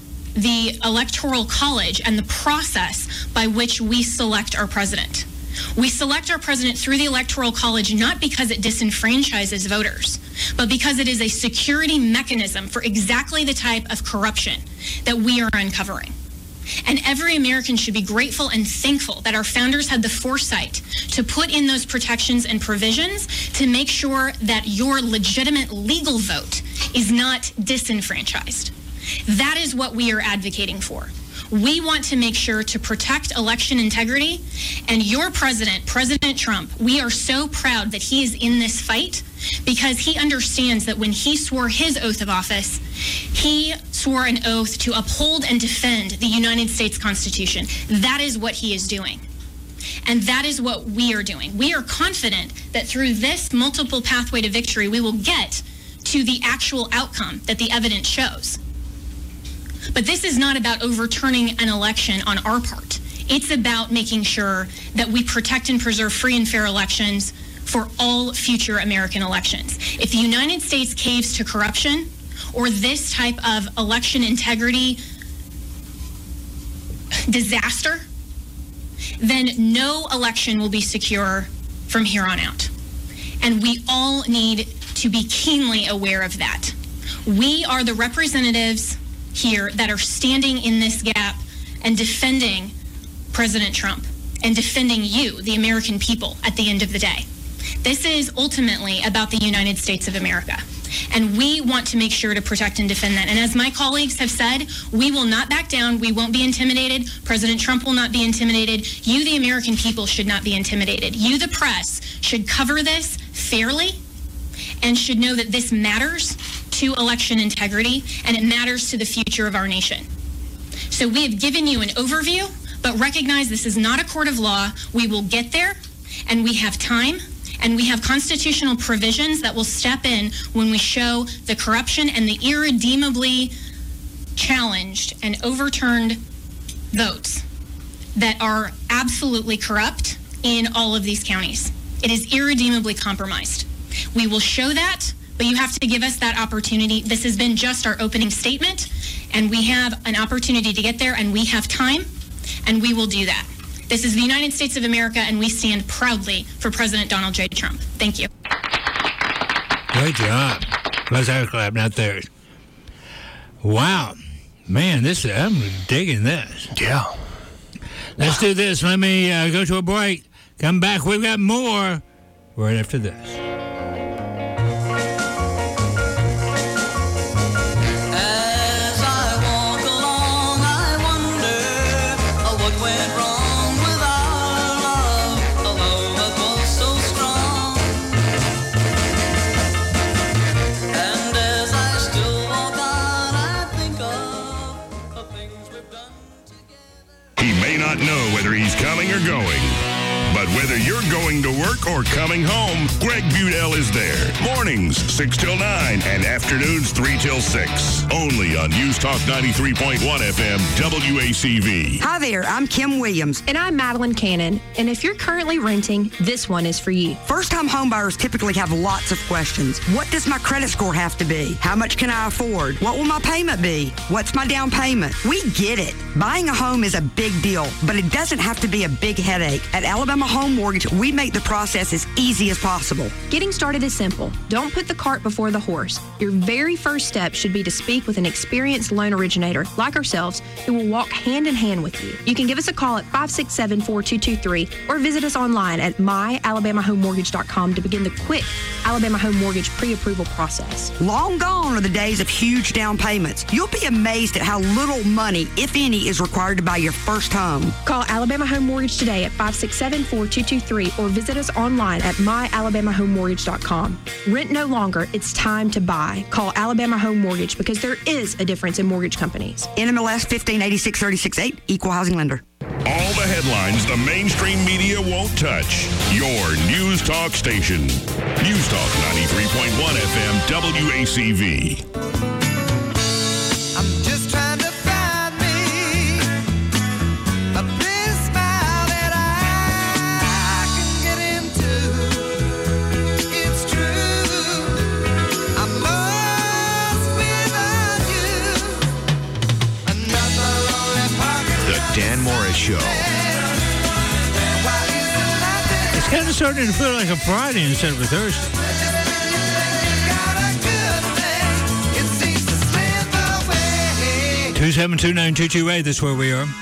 Speaker 29: the Electoral College and the process by which we select our president. We select our president through the Electoral College not because it disenfranchises voters, but because it is a security mechanism for exactly the type of corruption that we are uncovering. And every American should be grateful and thankful that our founders had the foresight to put in those protections and provisions to make sure that your legitimate legal vote is not disenfranchised. That is what we are advocating for. We want to make sure to protect election integrity, and your president, President Trump, we are so proud that he is in this fight because he understands that when he swore his oath of office, he swore an oath to uphold and defend the United States Constitution. That is what he is doing. And that is what we are doing. We are confident that through this multiple pathway to victory, we will get to the actual outcome that the evidence shows. But this is not about overturning an election on our part. It's about making sure that we protect and preserve free and fair elections for all future American elections. If the United States caves to corruption or this type of election integrity disaster, then no election will be secure from here on out. And we all need to be keenly aware of that. We are the representatives here that are standing in this gap and defending President Trump and defending you, the American people, at the end of the day. This is ultimately about the United States of America. And we want to make sure to protect and defend that. And as my colleagues have said, we will not back down. We won't be intimidated. President Trump will not be intimidated. You, the American people, should not be intimidated. You, the press, should cover this fairly and should know that this matters to election integrity and it matters to the future of our nation. So we have given you an overview, but recognize this is not a court of law. We will get there, and we have time. And we have constitutional provisions that will step in when we show the corruption and the irredeemably challenged and overturned votes that are absolutely corrupt in all of these counties. It is irredeemably compromised. We will show that, but you have to give us that opportunity. This has been just our opening statement, and we have an opportunity to get there, and we have time, and we will do that. This is the United States of America, and we stand proudly for President Donald J. Trump. Thank you.
Speaker 22: Great job. Let's have a clap, not theirs. Wow. Man, I'm digging this.
Speaker 2: Yeah.
Speaker 22: Let's do this. Let me go to a break. Come back. We've got more right after this.
Speaker 9: Know whether he's coming or going. But whether you're going to work or coming home, Greg Budell is there. Mornings, 6 till 9, and afternoons, 3 till 6. Only on News Talk 93.1 FM, WACV.
Speaker 3: Hi there, I'm Kim Williams.
Speaker 4: And I'm Madeline Cannon. And if you're currently renting, this one is for you.
Speaker 3: First-time homebuyers typically have lots of questions. What does my credit score have to be? How much can I afford? What will my payment be? What's my down payment? We get it. Buying a home is a big deal, but it doesn't have to be a big headache. At Alabama Home Mortgage, we make the process as easy as possible.
Speaker 4: Getting started is simple. Don't put the cart before the horse. Your very first step should be to speak with an experienced loan originator like ourselves who will walk hand in hand with you. You can give us a call at 567-4223 or visit us online at myalabamahomemortgage.com to begin the quick Alabama Home Mortgage pre-approval process.
Speaker 3: Long gone are the days of huge down payments. You'll be amazed at how little money, if any, is required to buy your first home.
Speaker 4: Call Alabama Home Mortgage today at 567-4223 or visit us online at myalabamahomemortgage.com. Rent no longer. It's time to buy. Call Alabama Home Mortgage because there is a difference in mortgage companies.
Speaker 3: NMLS 1586-368, Equal Housing Lender.
Speaker 9: All the headlines the mainstream media won't touch. Your News Talk station. News Talk 93.1 FM, WACV.
Speaker 7: I'm just trying to find me a pretty smile that I can get into. It's true, I'm lost without you. Another lonely pocket.
Speaker 21: The Dan Morris Show.
Speaker 22: It's kind of starting to feel like a Friday instead of a Thursday. 2729228, that's where we are.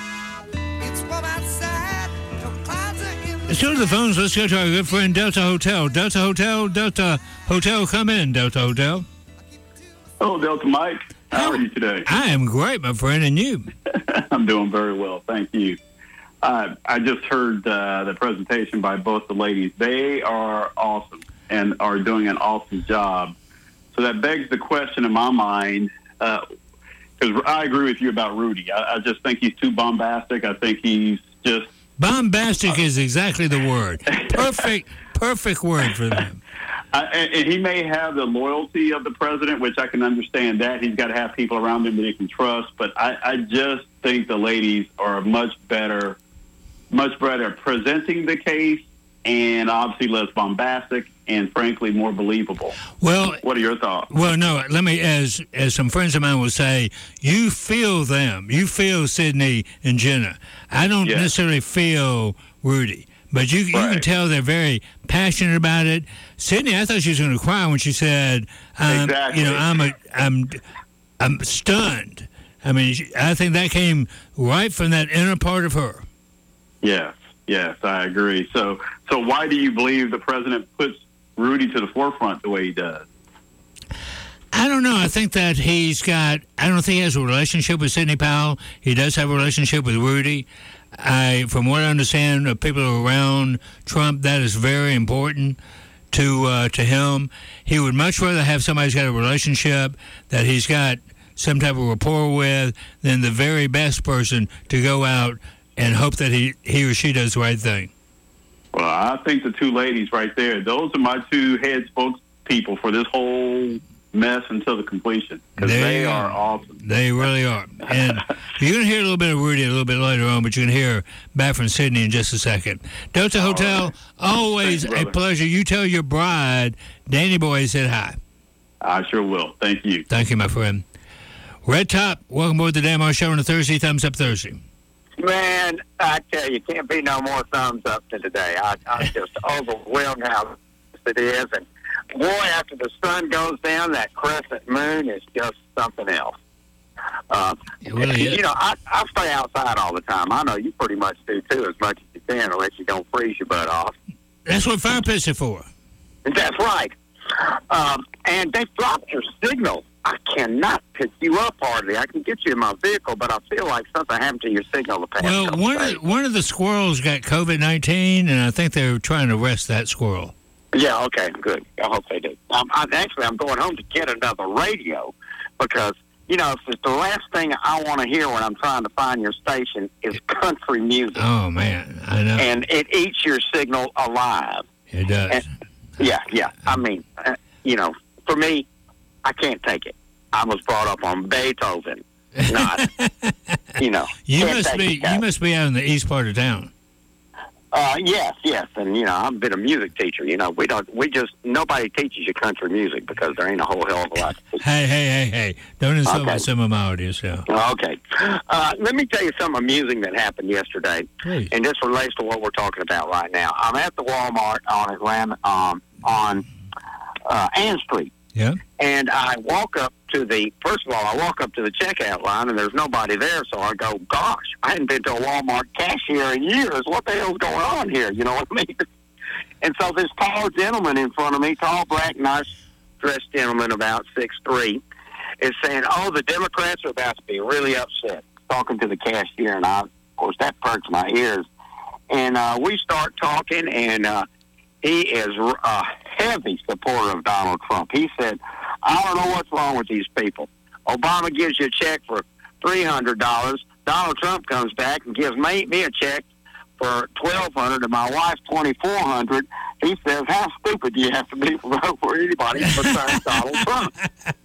Speaker 22: Let's go to the phones. Let's go to our good friend Delta Hotel. Delta Hotel, come in, Delta Hotel.
Speaker 16: Hello, Delta Mike. How are you today?
Speaker 22: I am great, my friend, and you?
Speaker 16: I'm doing very well, thank you. I just heard the presentation by both the ladies. They are awesome and are doing an awesome job. So that begs the question in my mind, because I agree with you about Rudy. I just think he's too bombastic. I think he's just
Speaker 22: bombastic is exactly the word. Perfect word for them.
Speaker 16: And he may have the loyalty of the president, which I can understand that. He's got to have people around him that he can trust. But I just think the ladies are much better at presenting the case, and obviously less bombastic and, frankly, more believable.
Speaker 22: Well,
Speaker 16: what are your thoughts?
Speaker 22: Well, no, let me, as some friends of mine will say, you feel them. You feel Sydney and Jenna. I don't necessarily feel Rudy. But you can tell they're very passionate about it. Sydney, I thought she was going to cry when she said,
Speaker 16: exactly.
Speaker 22: I'm stunned. I mean, I think that came right from that inner part of her.
Speaker 16: Yes, I agree. So why do you believe the president puts Rudy to the forefront the way he does?
Speaker 22: I don't know. I think that I don't think he has a relationship with Sidney Powell. He does have a relationship with Rudy. From what I understand, people around Trump, that is very important to him. He would much rather have somebody who's got a relationship that he's got some type of rapport with than the very best person to go out and hope that he or she does the right thing.
Speaker 16: Well, I think the two ladies right there, those are my two head spokespeople for this whole mess until the completion, because they are awesome.
Speaker 22: They really are. And you're going to hear a little bit of Rudy a little bit later on, but you're going to hear back from Sydney in just a second. Delta Hotel, always a pleasure. You tell your bride, Danny Boy said hi.
Speaker 16: I sure will. Thank you.
Speaker 22: Thank you, my friend. Red Top, welcome aboard the Dan Moore Show on a Thursday. Thumbs up Thursday.
Speaker 2: Man, I tell you, can't be no more thumbs up than today. I'm just overwhelmed how it is. And boy, after the sun goes down, that crescent moon is just something else.
Speaker 22: It really is.
Speaker 2: You know, I stay outside all the time. I know you pretty much do, too, as much as you can, unless you don't freeze your butt off.
Speaker 22: That's what fire pits are for.
Speaker 2: That's right. And they've dropped your signal. I cannot pick you up hardly. I can get you in my vehicle, but I feel like something happened to your signal the past
Speaker 22: Well, one of the squirrels got COVID-19, and I think they're trying to arrest that squirrel.
Speaker 2: Yeah, okay, good. I hope they do. I'm going home to get another radio because, you know, it's the last thing I want to hear when I'm trying to find your station is country music.
Speaker 22: Oh, man, I know.
Speaker 2: And it eats your signal alive.
Speaker 22: It does.
Speaker 2: And, yeah. I mean, you know, for me, I can't take it. I was brought up on Beethoven, not, you know.
Speaker 22: You must be out in the east part of town.
Speaker 2: Yes, and you know I've been a music teacher. You know nobody teaches you country music because there ain't a whole hell of a lot.
Speaker 22: Hey! Don't insult some of my audience. Yeah.
Speaker 2: Okay. Let me tell you something amusing that happened yesterday,
Speaker 22: Please.
Speaker 2: And this relates to what we're talking about right now. I'm at the Walmart on Atlanta on Ann Street.
Speaker 22: Yeah.
Speaker 2: And I walk up to the checkout line, and there's nobody there, so I go, gosh, I hadn't been to a Walmart cashier in years. What the hell's going on here? You know what I mean? And so this tall gentleman in front of me, tall, black, nice-dressed gentleman, about 6'3", is saying, the Democrats are about to be really upset, talking to the cashier, and of course, that perks my ears. And we start talking, and he is a heavy supporter of Donald Trump. He said, I don't know what's wrong with these people. Obama gives you a check for $300. Donald Trump comes back and gives me a check for $1,200 and my wife $2,400. He says, how stupid do you have to be to vote for anybody besides Donald Trump?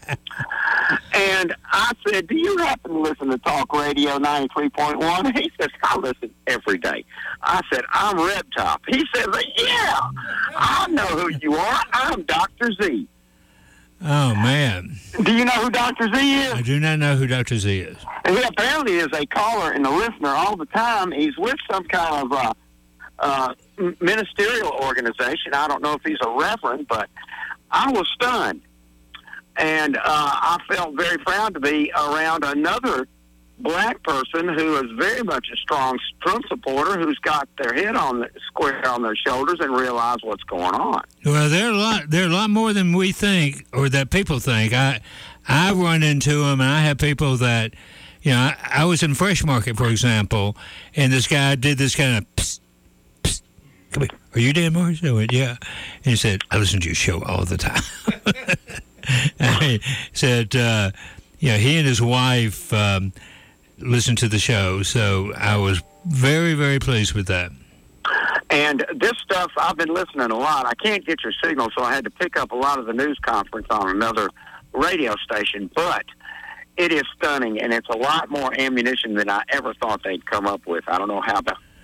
Speaker 2: And I said, do you happen to listen to Talk Radio 93.1? He says, I listen every day. I said, I'm Red Top. He says, yeah, I know who you are. I'm Dr. Z.
Speaker 22: Oh, man.
Speaker 2: Do you know who Dr. Z is?
Speaker 22: I do not know who Dr. Z is.
Speaker 2: He apparently is a caller and a listener all the time. He's with some kind of ministerial organization. I don't know if he's a reverend, but I was stunned. And I felt very proud to be around another black person who is very much a strong Trump supporter who's got their head square on their shoulders and realize what's going on.
Speaker 22: Well, there are a lot more than we think or that people think. I've run into them, and I have people that, you know, I was in Fresh Market, for example, and this guy did this kind of psst, psst, come here. Are you Dan Morris? I went, yeah. And he said, I listen to your show all the time. And he said, he and his wife listen to the show, so I was very, very pleased with that.
Speaker 2: And this stuff, I've been listening a lot. I can't get your signal, so I had to pick up a lot of the news conference on another radio station, but it is stunning, and it's a lot more ammunition than I ever thought they'd come up with. I don't know how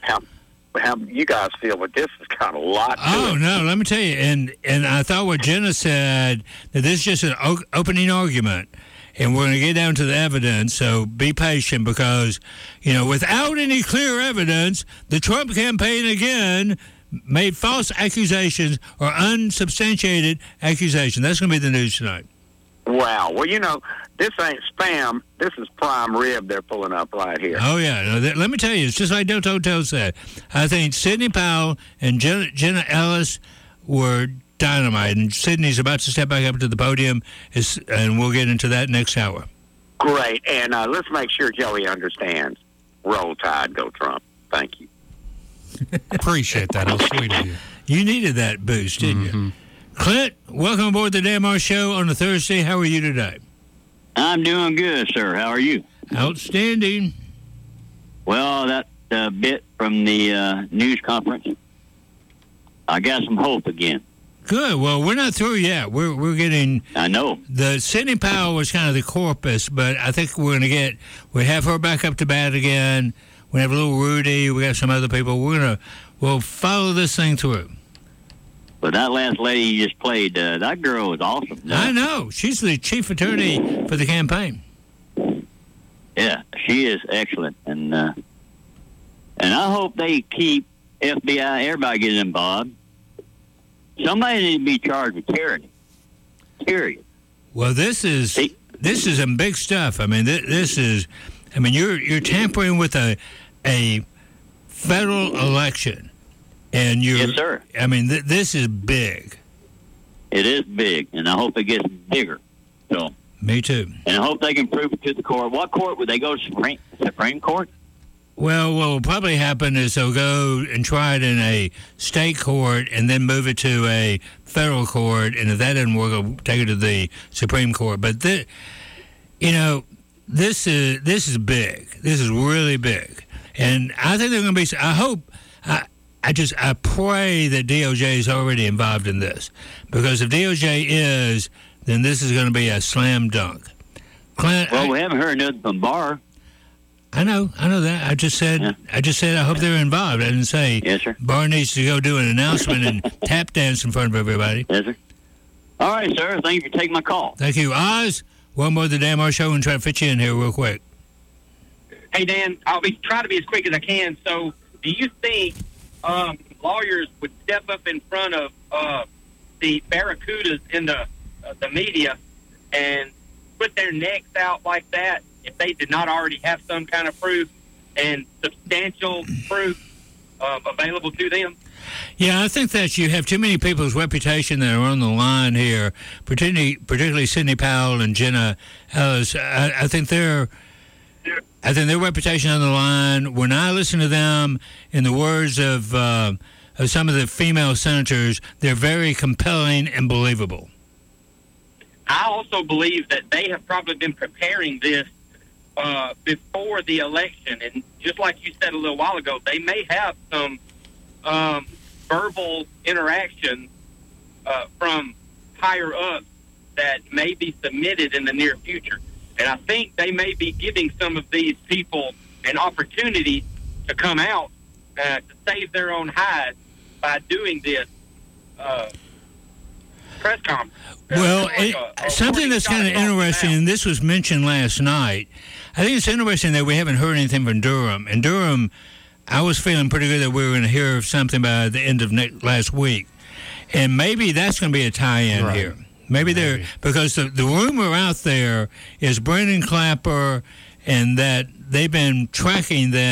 Speaker 2: you guys feel, but this has got a lot to it.
Speaker 22: Oh, no, let me tell you, and I thought what Jenna said, that this is just an opening argument, and we're going to get down to the evidence, so be patient because, without any clear evidence, the Trump campaign again made false accusations or unsubstantiated accusations. That's going to be the news tonight.
Speaker 2: Wow. Well, this ain't spam. This is prime rib they're pulling up right here.
Speaker 22: Oh, yeah. No, let me tell you, it's just like Del Toto said. I think Sidney Powell and Jenna Ellis were dynamite, and Sidney's about to step back up to the podium, and we'll get into that next hour.
Speaker 2: Great. And let's make sure Joey understands. Roll Tide, go Trump. Thank you.
Speaker 5: Appreciate that. How sweet of you.
Speaker 22: You needed that boost, didn't you? Clint, welcome aboard the Dan Marsh Show on a Thursday. How are you today?
Speaker 6: I'm doing good, sir. How are you?
Speaker 22: Outstanding.
Speaker 6: Well, that bit from the news conference, I got some hope again.
Speaker 22: Good. Well, we're not through yet. We're getting.
Speaker 6: I know.
Speaker 22: The Sidney Powell was kind of the corpus, but I think we have her back up to bat again. We have a little Rudy. We got some other people. We'll follow this thing through.
Speaker 6: But that last lady you just played, that girl was awesome.
Speaker 22: I know. She's the chief attorney for the campaign.
Speaker 6: Yeah, she is excellent, and I hope they keep FBI. Everybody gets involved. Somebody needs to be charged with tyranny. Period.
Speaker 22: Well, this is some big stuff. I mean, you're tampering with a federal election, and
Speaker 6: yes, sir.
Speaker 22: I mean, this is big.
Speaker 6: It is big, and I hope it gets bigger. So.
Speaker 22: Me too.
Speaker 6: And I hope they can prove it to the court. What court would they go to? Supreme Court?
Speaker 22: Well, what will probably happen is they'll go and try it in a state court and then move it to a federal court, and if that doesn't work, they'll take it to the Supreme Court. But this is big. This is really big, and I think they're going to be. I hope. I pray that DOJ is already involved in this, because if DOJ is, then this is going to be a slam dunk. Clint,
Speaker 6: we haven't heard nothing from Barr.
Speaker 22: I know that. I just said I hope they're involved. I didn't say
Speaker 6: yes, sir.
Speaker 22: Barr needs to go do an announcement and tap dance in front of everybody.
Speaker 6: Yes, sir. All right, sir. Thank you for taking my call.
Speaker 22: Thank you. Oz, one more of the Dan Marsh Show and try to fit you in here real quick.
Speaker 17: Hey, Dan, I'll try to be as quick as I can. So, do you think lawyers would step up in front of the barracudas in the media and put their necks out like that if they did not already have some kind of proof and substantial proof available to them?
Speaker 22: Yeah, I think that you have too many people's reputation that are on the line here, particularly Sidney Powell and Jenna Ellis. I think their reputation on the line. When I listen to them, in the words of some of the female senators, they're very compelling and believable.
Speaker 17: I also believe that they have probably been preparing this before the election. And just like you said a little while ago, they may have some verbal interaction from higher up that may be submitted in the near future. And I think they may be giving some of these people an opportunity to come out to save their own hides by doing this press conference.
Speaker 22: Well, something that's kind of interesting, and this was mentioned last night, I think it's interesting that we haven't heard anything from Durham. And Durham, I was feeling pretty good that we were going to hear something by the end of last week. And maybe that's going to be a tie-in here. Maybe they're, because the rumor out there is Brendan Clapper, and that they've been tracking them.